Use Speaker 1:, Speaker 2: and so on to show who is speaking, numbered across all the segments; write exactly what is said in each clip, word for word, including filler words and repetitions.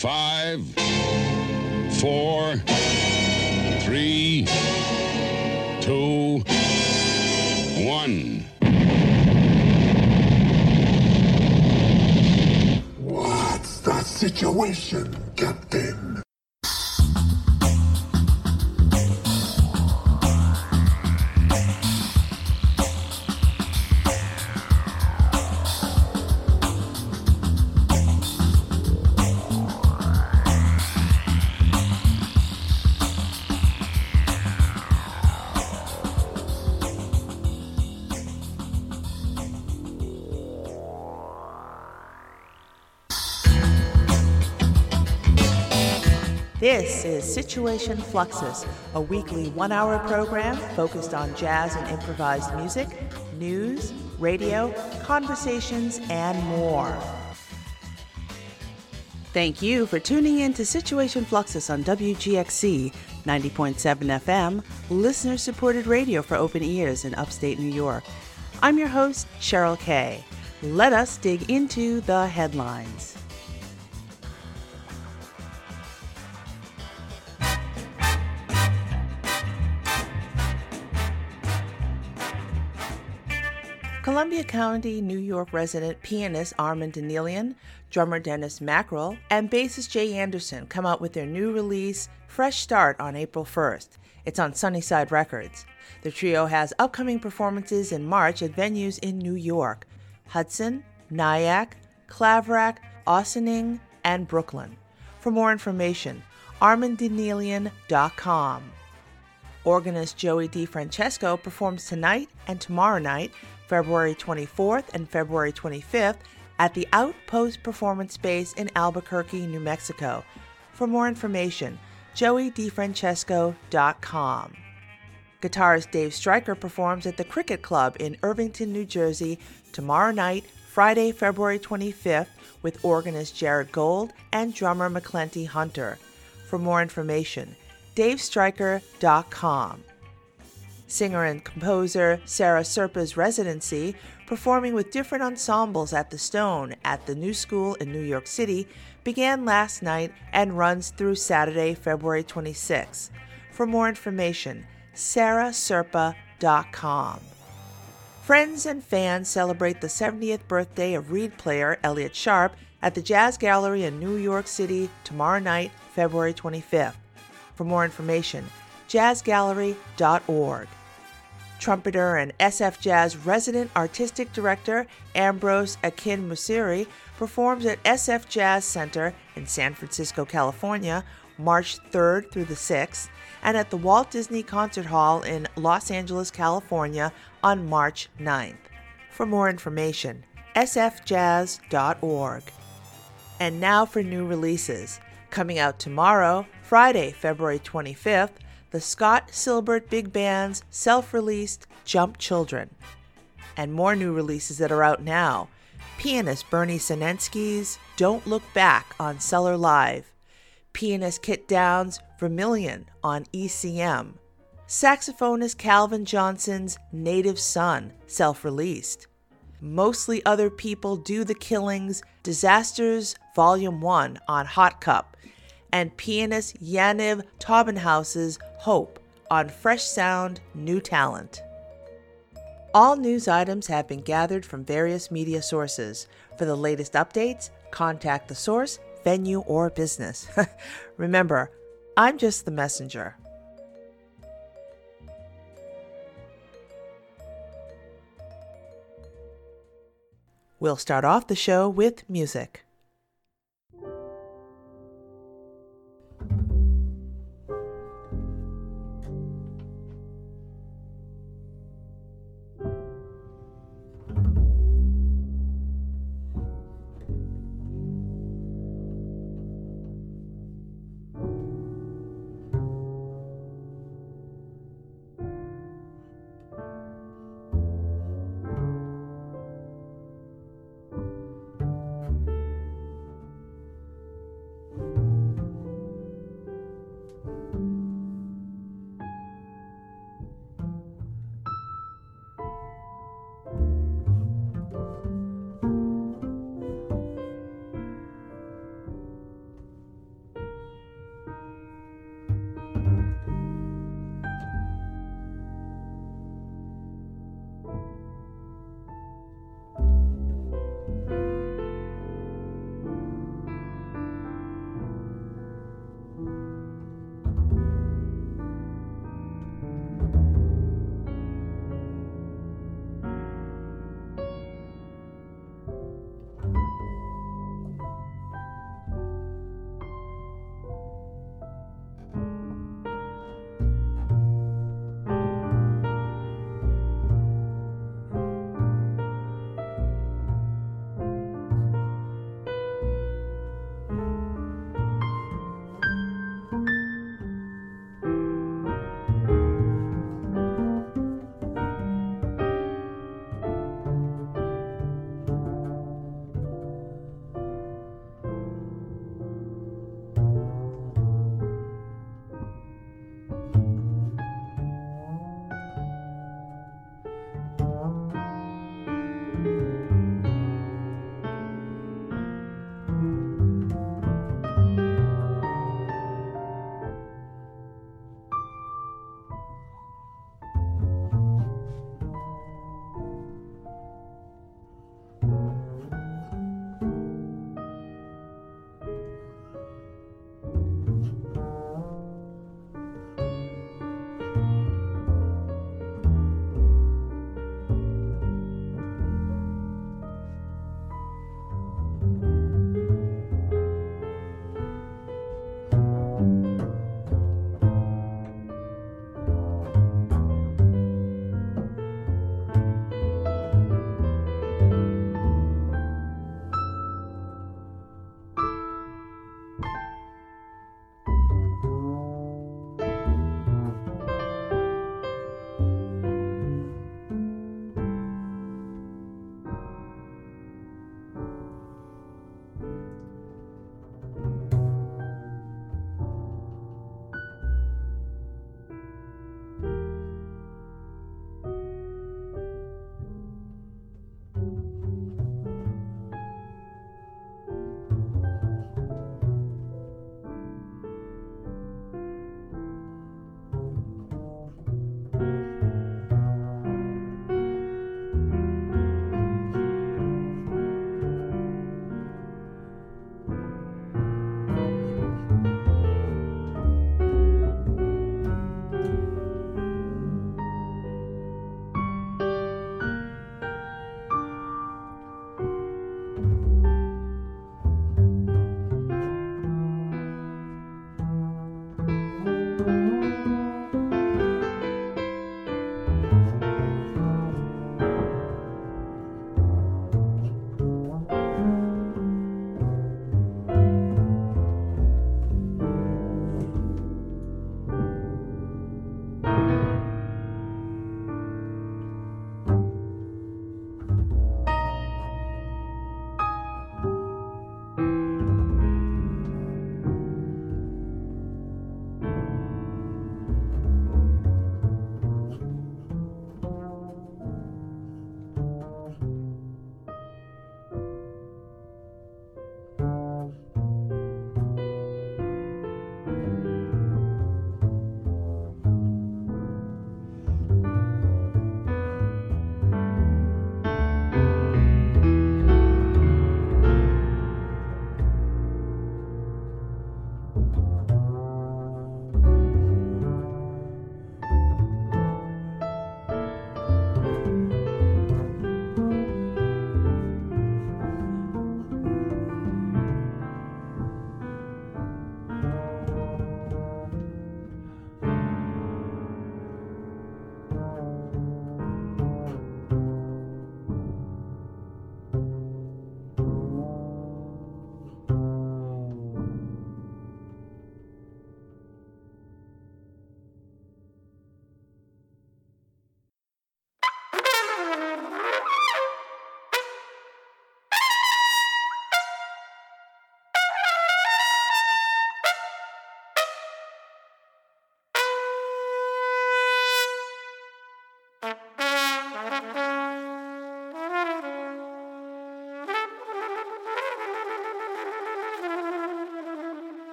Speaker 1: Five, four, three, two, one.
Speaker 2: What's the situation, Captain?
Speaker 3: This is Situation Fluxus, a weekly one-hour program focused on jazz and improvised music, news, radio, conversations, and more. Thank you for tuning in to Situation Fluxus on W G X C ninety point seven F M, listener-supported radio for open ears in upstate New York. I'm your host, Cheryl Kay. Let us dig into the headlines. Columbia County, New York resident pianist Armand Danielian, drummer Dennis Mackerel, and bassist Jay Anderson come out with their new release, Fresh Start, on April first. It's on Sunnyside Records. The trio has upcoming performances in March at venues in New York, Hudson, Nyack, Claverack, Ossining, and Brooklyn. For more information, armand danielian dot com. Organist Joey DeFrancesco performs tonight and tomorrow night, February twenty-fourth and February twenty-fifth, at the Outpost Performance Space in Albuquerque, New Mexico. For more information, joey d francesco dot com. Guitarist Dave Stryker performs at the Cricket Club in Irvington, New Jersey, tomorrow night, Friday, February twenty-fifth, with organist Jared Gold and drummer McClenty Hunter. For more information, dave stryker dot com. Singer and composer Sarah Serpa's residency, performing with different ensembles at the Stone at the New School in New York City, began last night and runs through Saturday, February twenty-sixth. For more information, sarah serpa dot com. Friends and fans celebrate the seventieth birthday of reed player Elliott Sharp at the Jazz Gallery in New York City tomorrow night, February twenty-fifth. For more information, jazz gallery dot org. Trumpeter and S F Jazz resident artistic director Ambrose Akin Musiri performs at S F Jazz Center in San Francisco, California, March third through the sixth, and at the Walt Disney Concert Hall in Los Angeles, California on March ninth. For more information, s f jazz dot org. And now for new releases. Coming out tomorrow, Friday, February twenty-fifth, the Scott Silbert Big Band's self-released Jump Children. And more new releases that are out now. Pianist Bernie Sinensky's Don't Look Back on Cellar Live. Pianist Kit Downs' Vermilion on E C M. Saxophonist Calvin Johnson's Native Son, self-released. Mostly Other People Do the Killings, Disasters Volume one on Hot Cup. And pianist Yaniv Taubenhaus's Hope on Fresh Sound, New Talent. All news items have been gathered from various media sources. For the latest updates, contact the source, venue, or business. Remember, I'm just the messenger. We'll start off the show with music.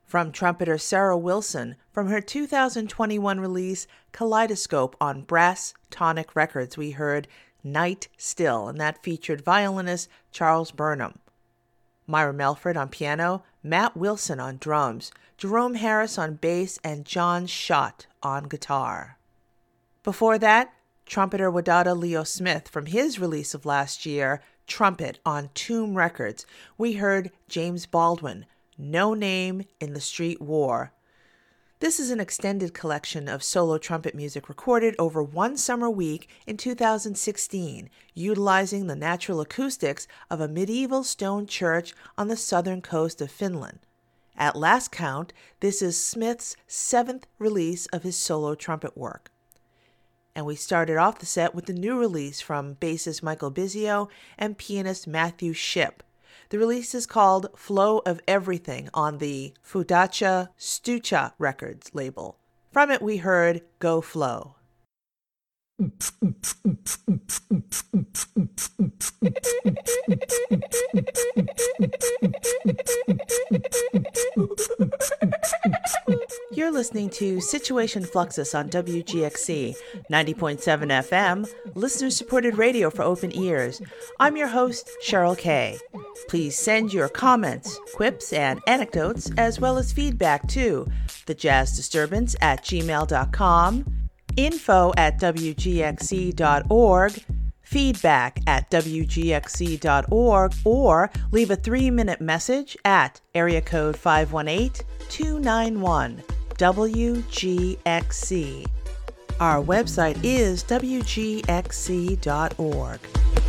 Speaker 3: From trumpeter Sarah Wilson from her two thousand twenty-one release Kaleidoscope on Brass Tonic Records, we heard Night Still, and that featured violinist Charles Burnham. Myra Melford on piano, Matt Wilson on drums, Jerome Harris on bass, and John Schott on guitar. Before that, trumpeter Wadada Leo Smith from his release of last year, Trumpet on Tomb Records, we heard James Baldwin, No Name in the Street War. This is an extended collection of solo trumpet music recorded over one summer week in two thousand sixteen, utilizing the natural acoustics of a medieval stone church on the southern coast of Finland. At last count, this is Smith's seventh release of his solo trumpet work. And we started off the set with the new release from bassist Michael Bizio and pianist Matthew Shipp. The release is called Flow of Everything on the Fudacha Stucha Records label. From it we heard Go Flow. You're listening to Situation Fluxus on W G X C, ninety point seven F M, listener-supported radio for open ears. I'm your host, Cheryl Kay. Please send your comments, quips, and anecdotes, as well as feedback to thejazzdisturbance at gmail dot com, info at w g x c dot org, feedback at w g x c dot org, or leave a three-minute message at area code five one eight, two nine one, W G X C. Our website is w g x c dot org.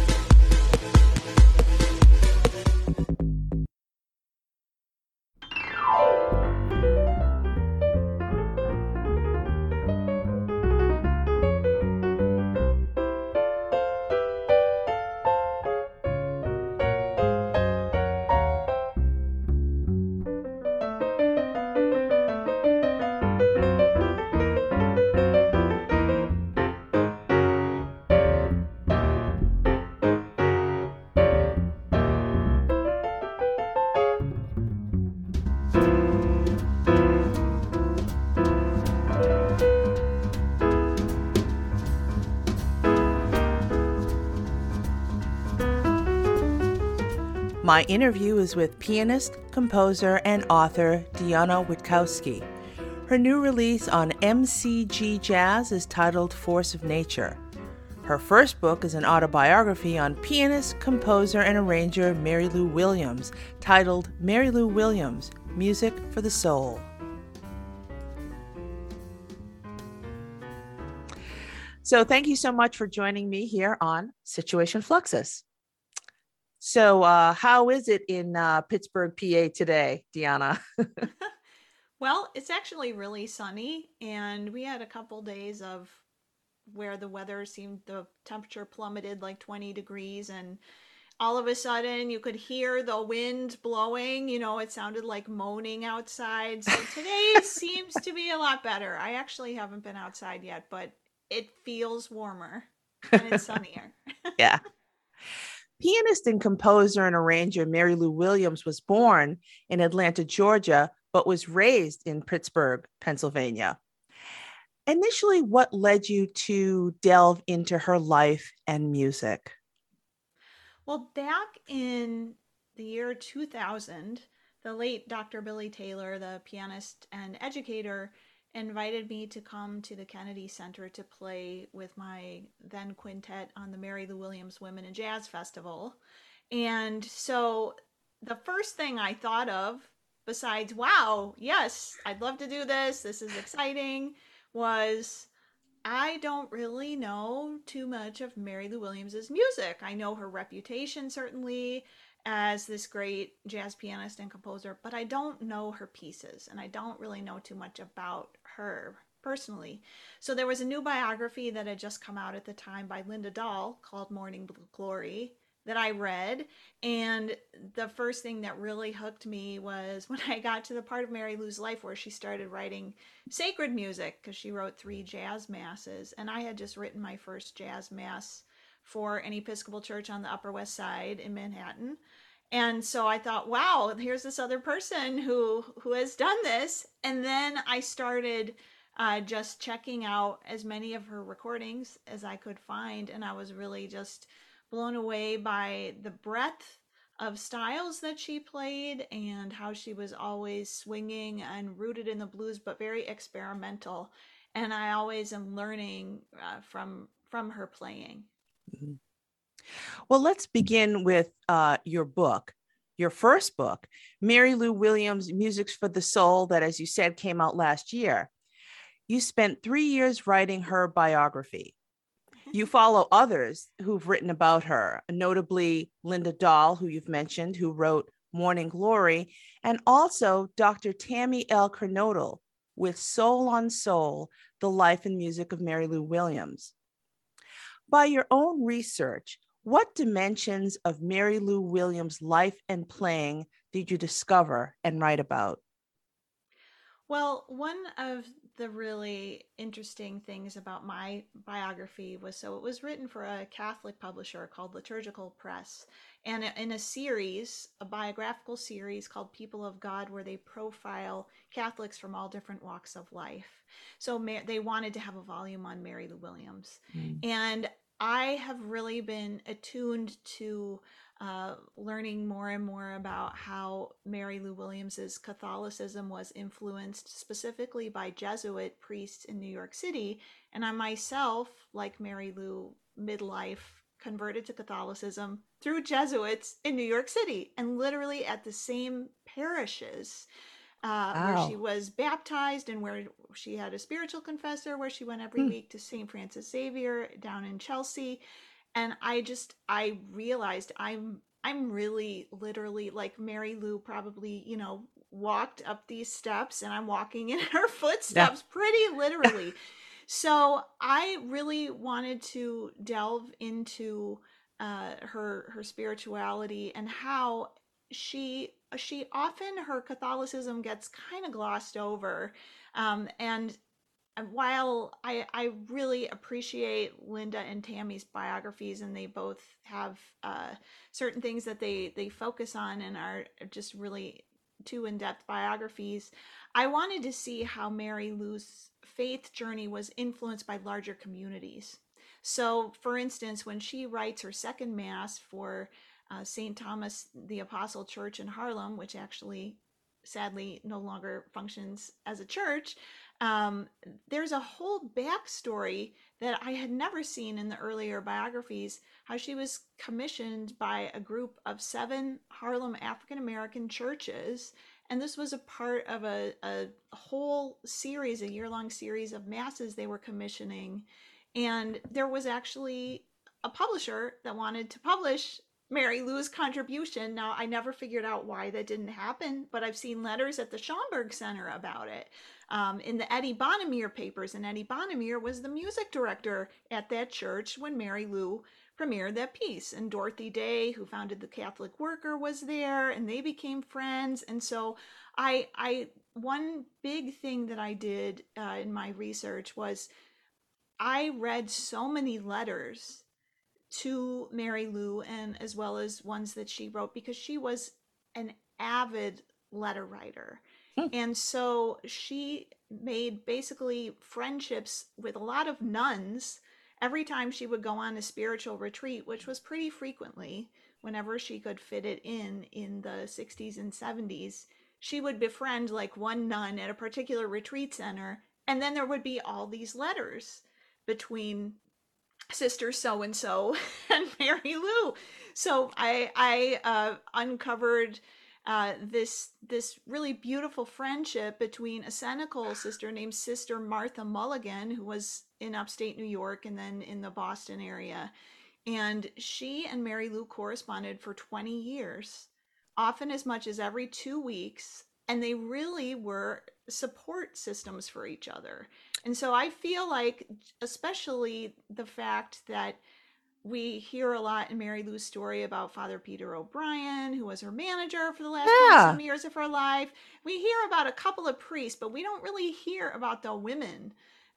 Speaker 3: My interview is with pianist, composer, and author Diana Witkowski. Her new release on M C G Jazz is titled Force of Nature. Her first book is an autobiography on pianist, composer, and arranger Mary Lou Williams, titled Mary Lou Williams, Music for the Soul. So thank you so much for joining me here on Situation Fluxus. So uh, how is it in uh, Pittsburgh, P A today, Diana?
Speaker 4: Well, it's actually really sunny, and we had a couple days of where the weather seemed, the temperature plummeted like twenty degrees, and all of a sudden you could hear the wind blowing. You know, it sounded like moaning outside. So today seems to be a lot better. I actually haven't been outside yet, but it feels warmer and it's sunnier.
Speaker 3: Yeah. Pianist and composer and arranger Mary Lou Williams was born in Atlanta, Georgia, but was raised in Pittsburgh, Pennsylvania. Initially, what led you to delve into her life and music?
Speaker 4: Well, back in the year two thousand, the late Doctor Billy Taylor, the pianist and educator, invited me to come to the Kennedy Center to play with my then quintet on the Mary Lou Williams Women in Jazz Festival. And so the first thing I thought of, besides, wow, yes, I'd love to do this, this is exciting, was I don't really know too much of Mary Lou Williams's music. I know her reputation, certainly, as this great jazz pianist and composer, but I don't know her pieces, and I don't really know too much about her personally. So there was a new biography that had just come out at the time by Linda Dahl called Morning Glory that I read, and the first thing that really hooked me was when I got to the part of Mary Lou's life where she started writing sacred music, because she wrote three jazz masses, and I had just written my first jazz mass for an Episcopal church on the Upper West Side in Manhattan. And so I thought, wow, here's this other person who who has done this. And then I started uh, just checking out as many of her recordings as I could find, and I was really just blown away by the breadth of styles that she played and how she was always swinging and rooted in the blues, but very experimental. And I always am learning uh, from from her playing.
Speaker 3: Mhm. Well, let's begin with uh, your book, your first book, Mary Lou Williams, Music for the Soul, that, as you said, came out last year. You spent three years writing her biography. You follow others who've written about her, notably Linda Dahl, who you've mentioned, who wrote Morning Glory, and also Doctor Tammy L. Kernodle with Soul on Soul, The Life and Music of Mary Lou Williams. By your own research, what dimensions of Mary Lou Williams' life and playing did you discover and write about?
Speaker 4: Well, one of the really interesting things about my biography was so it was written for a Catholic publisher called Liturgical Press, and in a series, a biographical series called People of God, where they profile Catholics from all different walks of life. So they wanted to have a volume on Mary Lou Williams. Mm. And I have really been attuned to uh, learning more and more about how Mary Lou Williams's Catholicism was influenced specifically by Jesuit priests in New York City. And I myself, like Mary Lou, midlife, converted to Catholicism through Jesuits in New York City, and literally at the same parishes uh, wow. where she was baptized, and where she had a spiritual confessor, where she went every hmm. week to Saint Francis Xavier down in Chelsea. And I just, I realized I'm, I'm really literally like Mary Lou probably, you know, walked up these steps, and I'm walking in her footsteps yeah. pretty literally. So I really wanted to delve into uh, her, her spirituality, and how she, she often, her Catholicism gets kind of glossed over. Um, and while I, I really appreciate Linda and Tammy's biographies, and they both have uh, certain things that they, they focus on and are just really two in-depth biographies, I wanted to see how Mary Lou's faith journey was influenced by larger communities. So, for instance, when she writes her second Mass for uh, Saint Thomas the Apostle Church in Harlem, which actually sadly no longer functions as a church, um, there's a whole backstory that I had never seen in the earlier biographies, how she was commissioned by a group of seven Harlem African-American churches. And this was a part of a, a whole series, a year-long series of masses they were commissioning. And there was actually a publisher that wanted to publish Mary Lou's contribution. Now, I never figured out why that didn't happen, but I've seen letters at the Schomburg Center about it. Um, in the Eddie Bonamere papers, and Eddie Bonamere was the music director at that church when Mary Lou premiered that piece. And Dorothy Day, who founded the Catholic Worker, was there, and they became friends. And so I, I one big thing that I did uh, in my research was I read so many letters to Mary Lou, and as well as ones that she wrote, because she was an avid letter writer. Hmm. And so she made basically friendships with a lot of nuns every time she would go on a spiritual retreat, which was pretty frequently whenever she could fit it in in the sixties and seventies. She would befriend like one nun at a particular retreat center, and then there would be all these letters between Sister so-and-so and Mary Lou. So I I uh, uncovered uh, this this really beautiful friendship between a Senecal sister named Sister Martha Mulligan, who was in upstate New York and then in the Boston area. And she and Mary Lou corresponded for twenty years, often as much as every two weeks. And they really were support systems for each other. And so I feel like, especially the fact that we hear a lot in Mary Lou's story about Father Peter O'Brien, who was her manager for the last yeah. some years of her life. We hear about a couple of priests, but we don't really hear about the women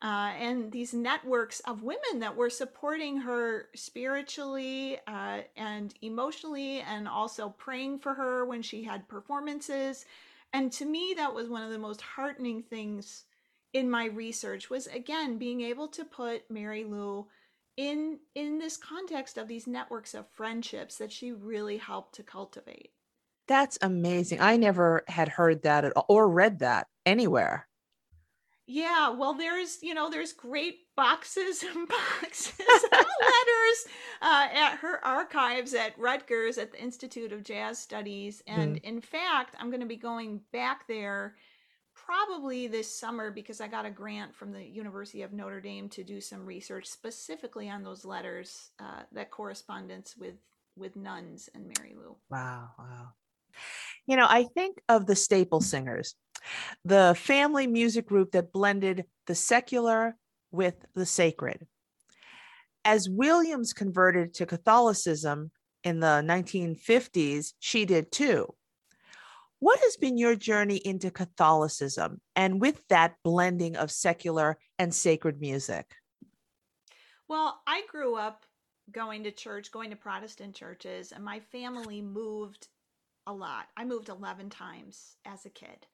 Speaker 4: uh, and these networks of women that were supporting her spiritually uh, and emotionally, and also praying for her when she had performances. And to me, that was one of the most heartening things in my research, was again being able to put Mary Lou in in this context of these networks of friendships that she really helped to cultivate.
Speaker 3: That's amazing. I never had heard that at all, or read that anywhere.
Speaker 4: Yeah, well, there's, you know, there's great boxes and boxes of letters uh, at her archives at Rutgers at the Institute of Jazz Studies. And
Speaker 3: Mhm.
Speaker 4: in fact, I'm going to be going back there probably this summer because I got a grant from the University of Notre Dame to do some research specifically on those letters, uh, that correspondence with with nuns and Mary Lou.
Speaker 3: Wow, wow. You know, I think of the Staple Singers, the family music group that blended the secular with the sacred. As Williams converted to Catholicism in the nineteen fifties, she did too. What has been your journey into Catholicism and with that blending of secular and sacred music?
Speaker 4: Well, I grew up going to church, going to Protestant churches, and my family moved a lot. I moved eleven times as a kid.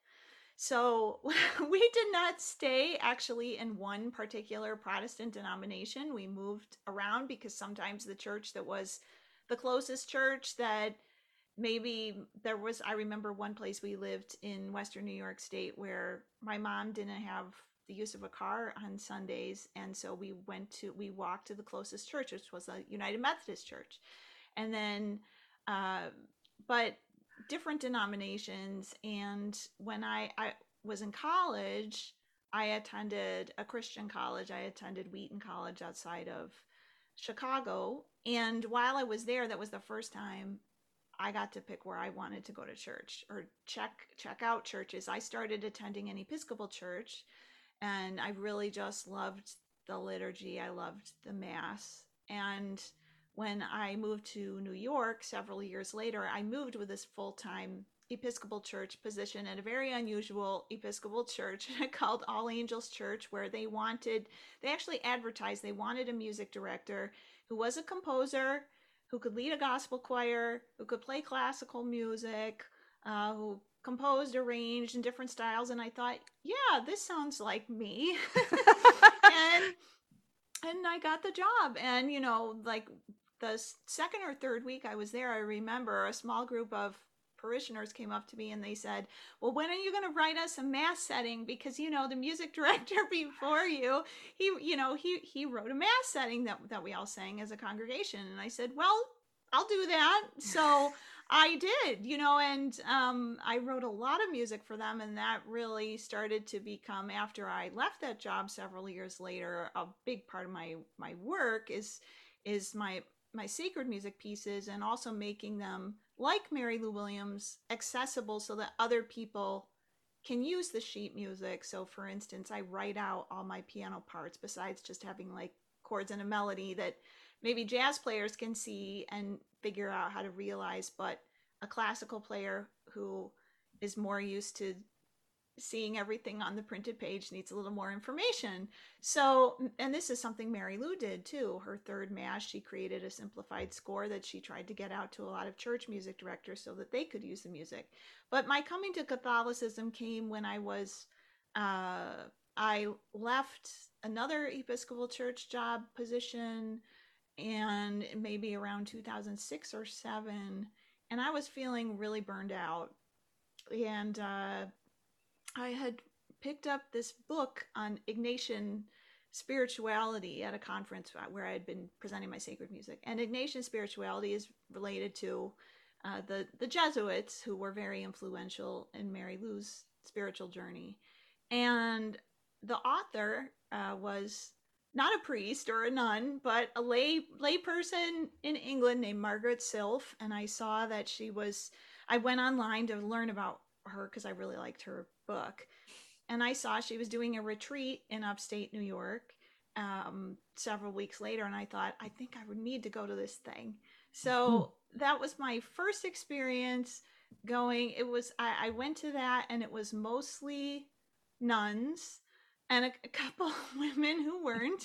Speaker 4: So we did not stay actually in one particular Protestant denomination. We moved around because sometimes the church that was the closest church that maybe there was, I remember one place we lived in Western New York State where my mom didn't have the use of a car on Sundays. And so we went to, we walked to the closest church, which was a United Methodist church. And then, uh, but different denominations. And when I, I was in college, I attended a Christian college. I attended Wheaton College outside of Chicago. And while I was there, that was the first time I got to pick where I wanted to go to church or check check out churches. I started attending an Episcopal church, and I really just loved the liturgy. I loved the Mass. And when I moved to New York several years later, I moved with this full-time Episcopal church position at a very unusual Episcopal church called All Angels Church, where they wanted, they actually advertised they wanted a music director who was a composer, who could lead a gospel choir, who could play classical music, uh, who composed, arranged in different styles. And I thought, yeah, this sounds like me. and and I got the job. And, you know, like the second or third week I was there, I remember a small group of parishioners came up to me and they said, well, when are you going to write us a mass setting? Because, you know, the music director before you, he, you know, he, he wrote a mass setting that, that we all sang as a congregation. And I said, well, I'll do that. So I did, you know, and um, I wrote a lot of music for them. And that really started to become, after I left that job several years later, a big part of my, my work is, is my, my sacred music pieces, and also making them, like Mary Lou Williams, accessible so that other people can use the sheet music. So for instance, I write out all my piano parts besides just having like chords and a melody that maybe jazz players can see and figure out how to realize, but a classical player who is more used to seeing everything on the printed page needs a little more information. So, and this is something Mary Lou did too. Her third mass, she created a simplified score that she tried to get out to a lot of church music directors so that they could use the music. But my coming to Catholicism came when I was, uh, I left another Episcopal church job position, and maybe around two thousand six or seven, and I was feeling really burned out. And, uh, I had picked up this book on Ignatian spirituality at a conference where I had been presenting my sacred music. And Ignatian spirituality is related to uh, the, the Jesuits, who were very influential in Mary Lou's spiritual journey. And the author uh, was not a priest or a nun, but a lay lay person in England named Margaret Silf. And I saw that she was, I went online to learn about her because I really liked her book. And I saw she was doing a retreat in upstate New York um, several weeks later. And I thought, I think I would need to go to this thing. So that was my first experience going. It was, I, I went to that, and it was mostly nuns. and a, a couple of women who weren't.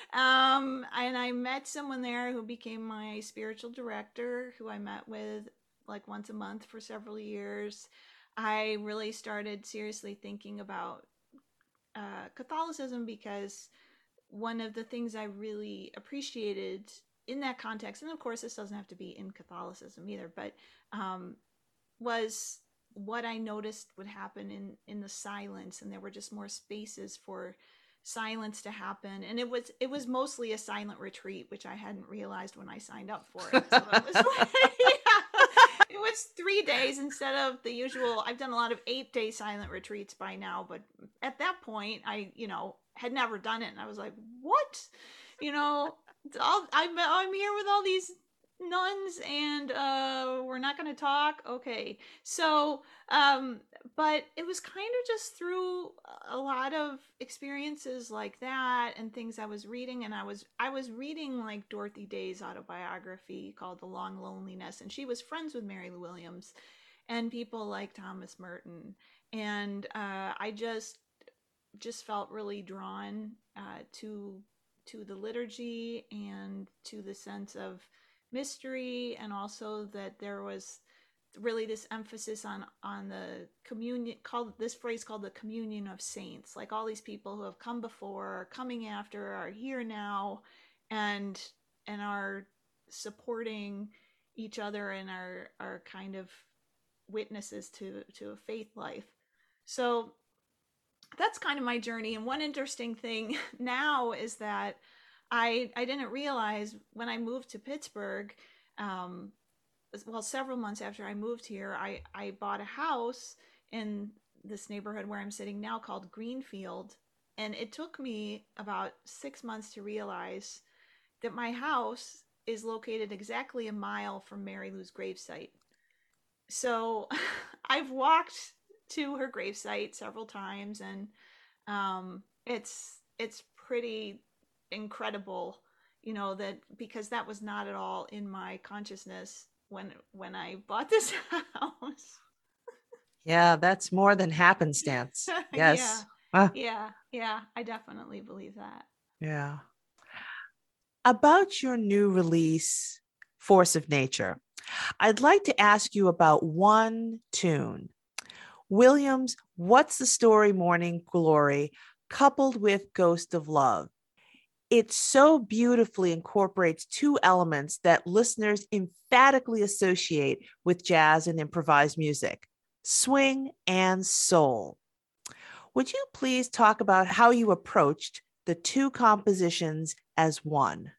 Speaker 4: Um, and I met someone there who became my spiritual director, who I met with like once a month for several years. I really started seriously thinking about uh, Catholicism because one of the things I really appreciated in that context, and of course this doesn't have to be in Catholicism either, but um, was what I noticed would happen in in the silence, and there were just more spaces for silence to happen. And it was it was mostly a silent retreat, which I hadn't realized when I signed up for it. So it was yeah, it was three days instead of the usual. I've done a lot of eight day silent retreats by now, but at that point I, you know, had never done it, and I was like, what? You know, all, I'm I'm here with all these nuns, and uh we're not going to talk. Okay. So um but it was kind of just through a lot of experiences like that and things I was reading, and I was I was reading like Dorothy Day's autobiography called The Long Loneliness, and she was friends with Mary Lou Williams and people like Thomas Merton, and uh I just just felt really drawn uh to to the liturgy and to the sense of mystery, and also that there was really this emphasis on on the communion, called this phrase called the communion of saints, like all these people who have come before, are coming after, are here now, and and are supporting each other and are are kind of witnesses to to a faith life. So that's kind of my journey. And one interesting thing now is that I I didn't realize when I moved to Pittsburgh, um, well, several months after I moved here, I, I bought a house in this neighborhood where I'm sitting now called Greenfield. And it took me about six months to realize that my house is located exactly a mile from Mary Lou's gravesite. So I've walked to her gravesite several times, and um, it's it's pretty incredible, you know, that because that was not at all in my consciousness when when I bought this house.
Speaker 3: Yeah, that's more than happenstance.
Speaker 4: Yeah,
Speaker 3: Yes. Ah,
Speaker 4: yeah, yeah. I definitely believe that.
Speaker 3: yeah. About your new release, Force of Nature, I'd like to ask you about one tune. Williams' What's the Story Morning Glory, coupled with Ghost of Love. It so beautifully incorporates two elements that listeners emphatically associate with jazz and improvised music, swing and soul. Would you please talk about how you approached the two compositions as one?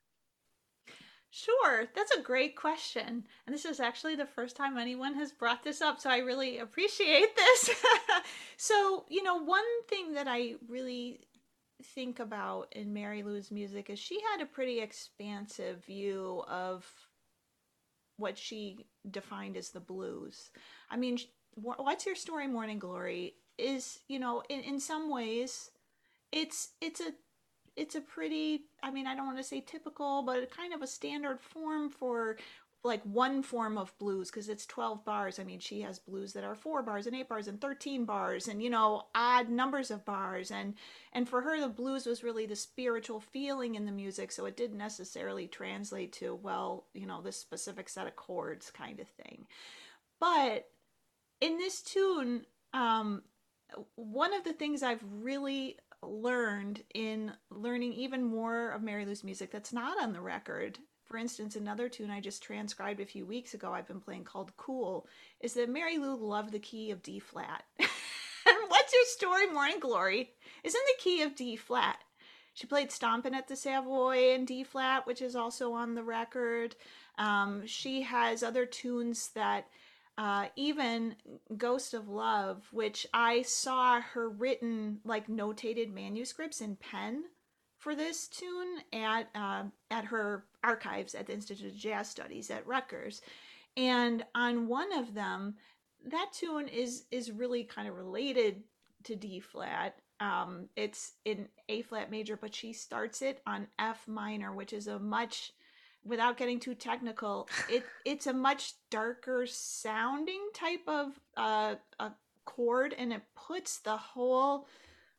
Speaker 4: Sure, that's a great question. And this is actually the first time anyone has brought this up, so I really appreciate this. So, you know, one thing that I really think about in Mary Lou's music is she had a pretty expansive view of what she defined as the blues. I mean, What's Your Story, Morning Glory is, you know, in, in some ways, it's it's a it's a pretty, I mean, I don't want to say typical, but kind of a standard form for like one form of blues, because it's twelve bars. I mean, she has blues that are four bars and eight bars and thirteen bars and, you know, odd numbers of bars. And, and for her, the blues was really the spiritual feeling in the music. So it didn't necessarily translate to, well, you know, this specific set of chords kind of thing. But in this tune, um, one of the things I've really learned in learning even more of Mary Lou's music that's not on the record, for instance, another tune I just transcribed a few weeks ago I've been playing called Cool, is that Mary Lou loved the key of D flat. And What's Your Story, Morning Glory is in the key of D flat. She played Stompin' at the Savoy in D flat, which is also on the record. Um, she has other tunes that Uh, even Ghost of Love, which I saw her written like notated manuscripts in pen for this tune at uh, at her archives at the Institute of Jazz Studies at Rutgers, and on one of them, that tune is is really kind of related to D flat. Um, it's in A flat major, but she starts it on F minor, which is a much, without getting too technical, it it's a much darker sounding type of uh, a chord, and it puts the whole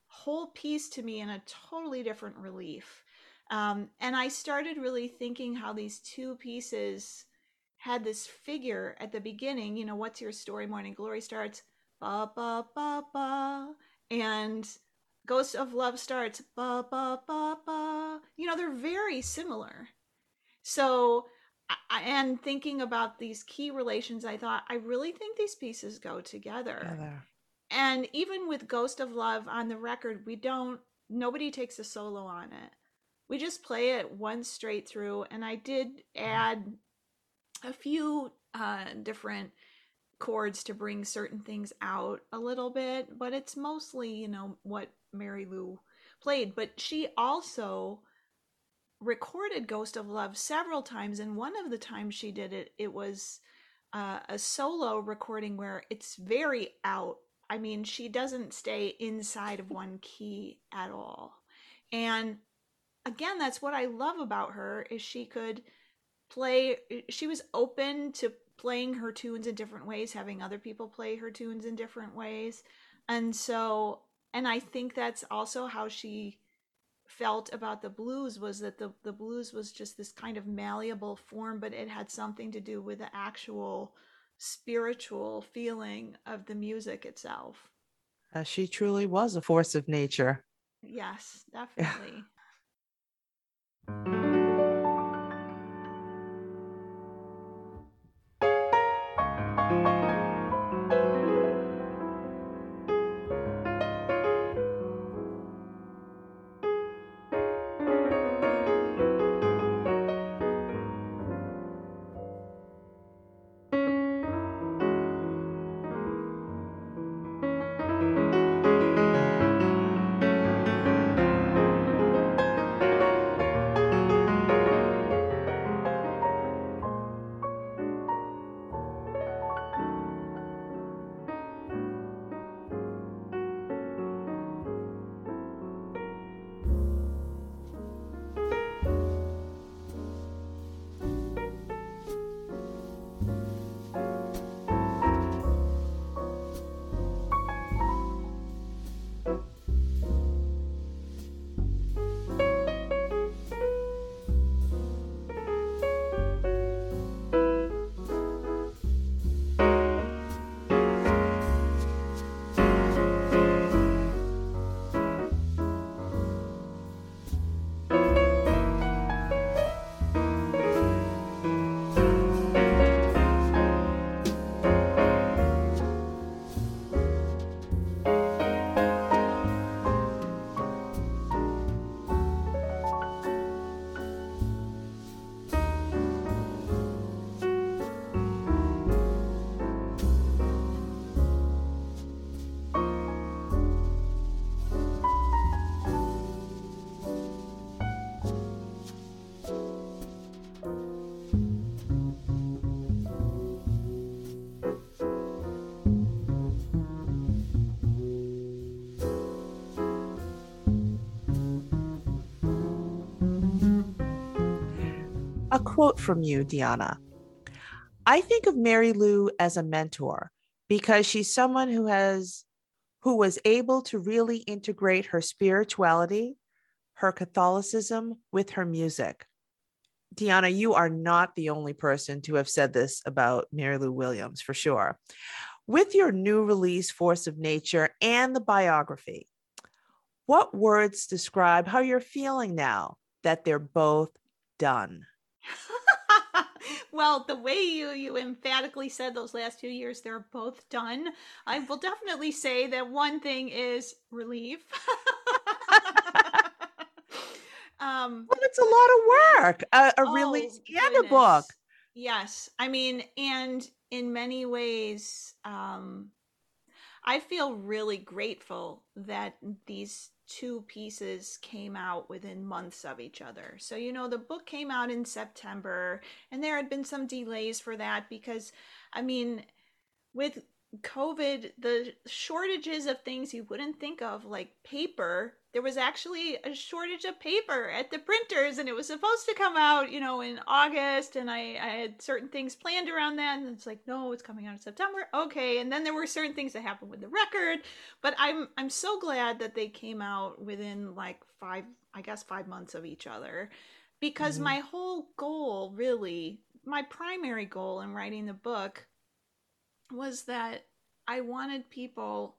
Speaker 4: whole piece to me in a totally different relief. Um, and I started really thinking how these two pieces had this figure at the beginning. You know, what's your story? Morning Glory starts ba ba ba ba, and Ghost of Love starts ba ba ba ba. You know, they're very similar. So, I, and thinking about these key relations, I thought I really think these pieces go together.
Speaker 3: Together.
Speaker 4: And even with Ghost of Love on the record, we don't, nobody takes a solo on it. We just play it once straight through. And I did add a few uh, different chords to bring certain things out a little bit, but it's mostly, you know, what Mary Lou played. But she also recorded Ghost of Love several times, and one of the times she did it, it was uh, a solo recording where it's very out. I mean, she doesn't stay inside of one key at all. And again, that's what I love about her, is she could play, she was open to playing her tunes in different ways, having other people play her tunes in different ways. And so, and I think that's also how she felt about the blues, was that the, the blues was just this kind of malleable form, but it had something to do with the actual spiritual feeling of the music itself.
Speaker 3: Uh, she truly was a force of nature.
Speaker 4: Yes, definitely.
Speaker 3: A quote from you, Deanna. I think of Mary Lou as a mentor because she's someone who has who was able to really integrate her spirituality, her Catholicism with her music. Deanna, you are not the only person to have said this about Mary Lou Williams, for sure. With your new release, Force of Nature, and the biography, what words describe how you're feeling now that they're both done?
Speaker 4: Well, the way you you emphatically said those last two years, they're both done. I will definitely say that one thing is relief. um,
Speaker 3: Well, it's a lot of work, a, a
Speaker 4: oh,
Speaker 3: release and
Speaker 4: goodness.
Speaker 3: a book.
Speaker 4: Yes. I mean, and in many ways, um, I feel really grateful that these two pieces came out within months of each other. So, you know, the book came out in September, and there had been some delays for that because, I mean, with COVID, the shortages of things you wouldn't think of, like paper. There was actually a shortage of paper at the printers, and it was supposed to come out, you know, in August, and I, I had certain things planned around that, and it's like, no, it's coming out in September. Okay, and then there were certain things that happened with the record, but I'm I'm so glad that they came out within like five, I guess five months of each other, because
Speaker 3: Mhm.
Speaker 4: my whole goal, really, my primary goal in writing the book was that I wanted people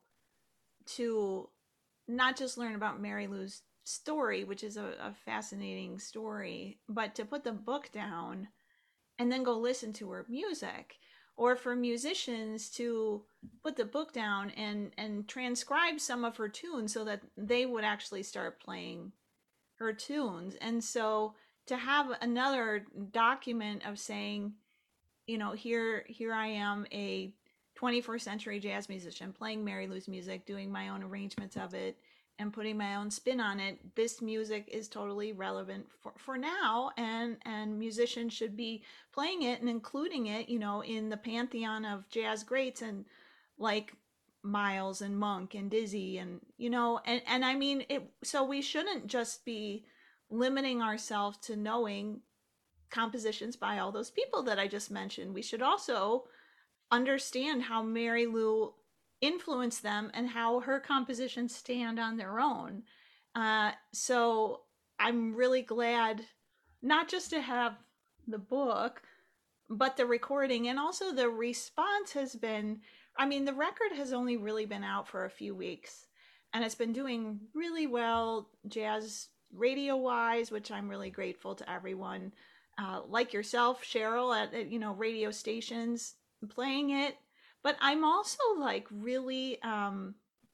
Speaker 4: to not just learn about Mary Lou's story, which is a, a fascinating story, but to put the book down and then go listen to her music. Or for musicians to put the book down and, and transcribe some of her tunes so that they would actually start playing her tunes. And so to have another document of saying, you know, here here I am, a twenty-first century jazz musician playing Mary Lou's music, doing my own arrangements of it and putting my own spin on it. This music is totally relevant for, for now, and and musicians should be playing it and including it, you know, in the pantheon of jazz greats, and like Miles and Monk and Dizzy, and you know, and and I mean it. So we shouldn't just be limiting ourselves to knowing compositions by all those people that I just mentioned. We should also understand how Mary Lou influenced them and how her compositions stand on their own. Uh, so I'm really glad not just to have the book, but the recording, and also the response has been, I mean, the record has only really been out for a few weeks, and it's been doing really well jazz radio wise, which I'm really grateful to everyone, uh, like yourself, Cheryl, at, at you know radio stations playing it. But I'm also like really um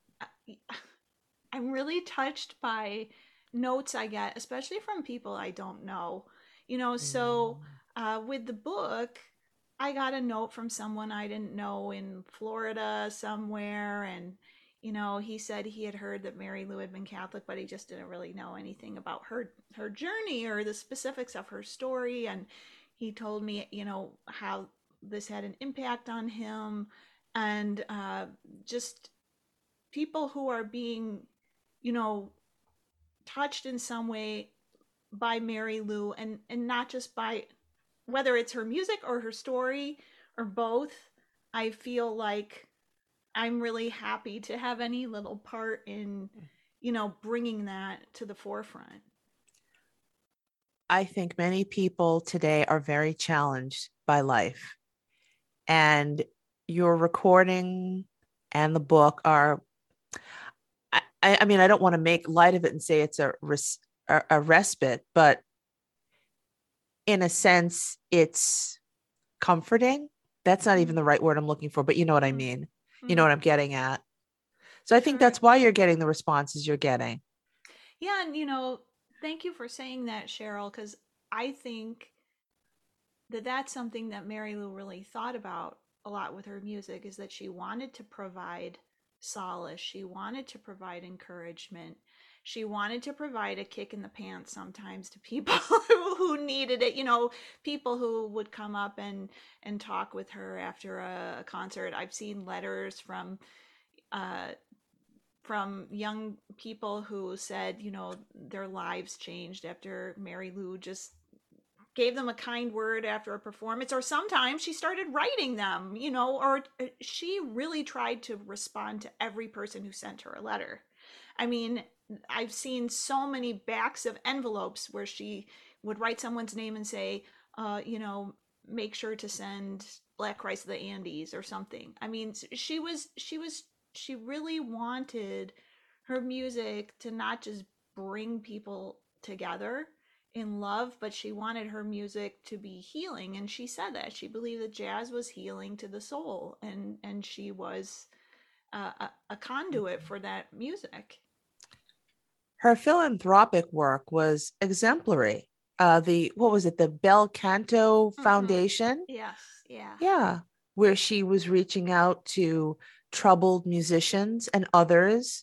Speaker 4: I'm really touched by notes I get, especially from people I don't know. You know, so
Speaker 3: Mm.
Speaker 4: uh, with the book, I got a note from someone I didn't know in Florida somewhere, and you know, he said he had heard that Mary Lou had been Catholic, but he just didn't really know anything about her her journey or the specifics of her story. And he told me, you know, how this had an impact on him, and uh, just people who are being, you know, touched in some way by Mary Lou, and and not just by whether it's her music or her story or both. I feel like I'm really happy to have any little part in, you know, bringing that to the forefront.
Speaker 3: I think many people today are very challenged by life, and your recording and the book are, I, I mean, I don't want to make light of it and say it's a, res, a, a respite, but in a sense, it's comforting. That's not even
Speaker 4: Mm,
Speaker 3: the right word I'm looking for, but you know what I
Speaker 4: mm,
Speaker 3: mean. You know
Speaker 4: mm.
Speaker 3: what I'm getting at. So I think
Speaker 4: Sure.
Speaker 3: that's why you're getting the responses you're getting.
Speaker 4: Yeah, and you know, thank you for saying that, Cheryl, because I think that that's something that Mary Lou really thought about a lot with her music, is that she wanted to provide solace, she wanted to provide encouragement, she wanted to provide a kick in the pants sometimes to people who needed it, you know, people who would come up and and talk with her after a, a concert. I've seen letters from uh from young people who said, you know, their lives changed after Mary Lou just gave them a kind word after a performance, or sometimes she started writing them, you know, or uh, she really tried to respond to every person who sent her a letter. I mean, I've seen so many backs of envelopes where she would write someone's name and say, uh, you know, make sure to send Black Christ of the Andes or something. I mean, she was she was she really wanted her music to not just bring people together in love, but she wanted her music to be healing. And she said that she believed that jazz was healing to the soul, and and she was uh, a, a conduit for that music.
Speaker 3: Her philanthropic work was exemplary. Uh, the what was it? The Bel Canto
Speaker 4: Mm-hmm.
Speaker 3: Foundation.
Speaker 4: Yes, yeah,
Speaker 3: Yeah, where she was reaching out to troubled musicians and others.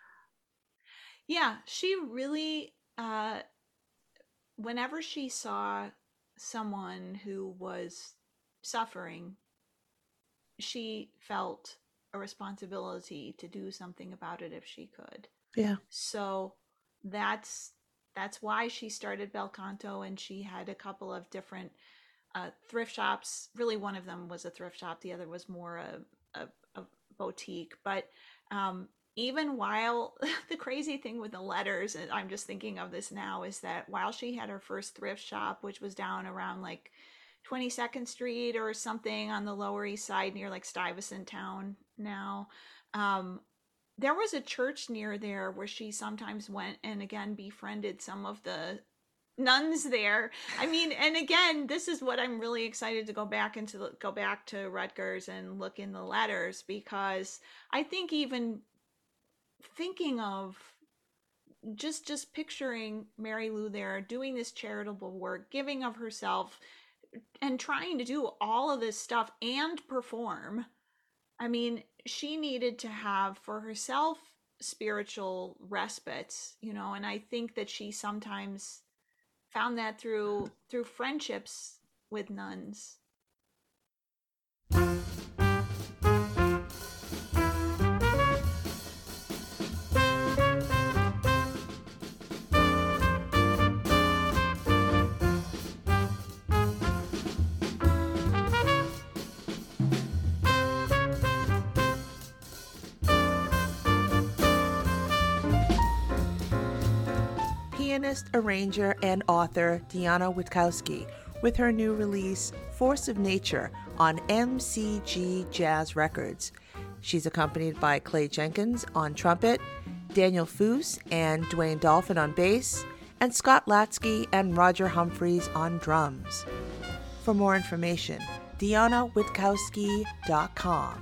Speaker 4: yeah. She really, uh, whenever she saw someone who was suffering, she felt a responsibility to do something about it if she could.
Speaker 3: Yeah.
Speaker 4: So that's that's why she started Bel Canto, and she had a couple of different uh, thrift shops. Really, one of them was a thrift shop. The other was more a, a, a boutique. But um, even while the crazy thing with the letters, and I'm just thinking of this now, is that while she had her first thrift shop, which was down around like twenty-second Street or something on the Lower East Side near like Stuyvesant Town now, um, there was a church near there where she sometimes went and again befriended some of the nuns there. I mean, and again, this is what I'm really excited to go back into, go back to Rutgers and look in the letters, because I think even thinking of just just picturing Mary Lou there doing this charitable work, giving of herself, and trying to do all of this stuff and perform. I mean, she needed to have for herself spiritual respites, you know, and I think that she sometimes found that through through friendships with nuns.
Speaker 3: Pianist, arranger, and author Diana Witkowski with her new release, Force of Nature, on M C G Jazz Records. She's accompanied by Clay Jenkins on trumpet, Daniel Foose and Dwayne Dolphin on bass, and Scott Latsky and Roger Humphreys on drums. For more information, diana witkowski dot com.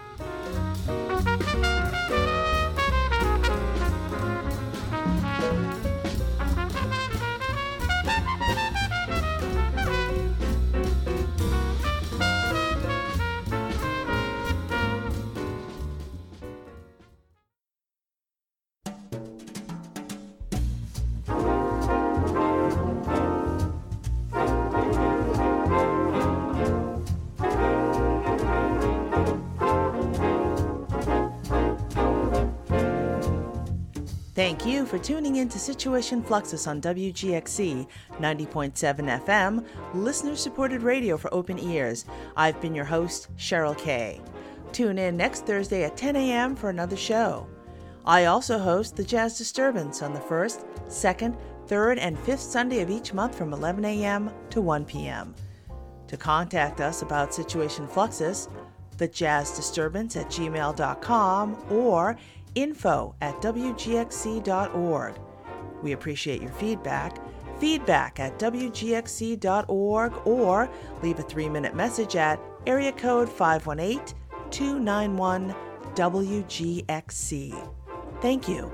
Speaker 3: Thank you for tuning in to Situation Fluxus on W G X C ninety point seven F M, listener-supported radio for open ears. I've been your host, Cheryl Kay. Tune in next Thursday at ten a.m. for another show. I also host the Jazz Disturbance on the first, second, third, and fifth Sunday of each month from eleven a.m. to one p.m. To contact us about Situation Fluxus, the Jazz Disturbance at gmail dot com or info at w g x c dot org. We appreciate your feedback. Feedback at w g x c dot org, or leave a three-minute message at area code five one eight, two nine one, W G X C. Thank you.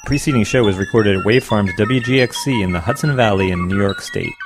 Speaker 5: preceding show was recorded at Wavefarms W G X C in the Hudson Valley in New York State.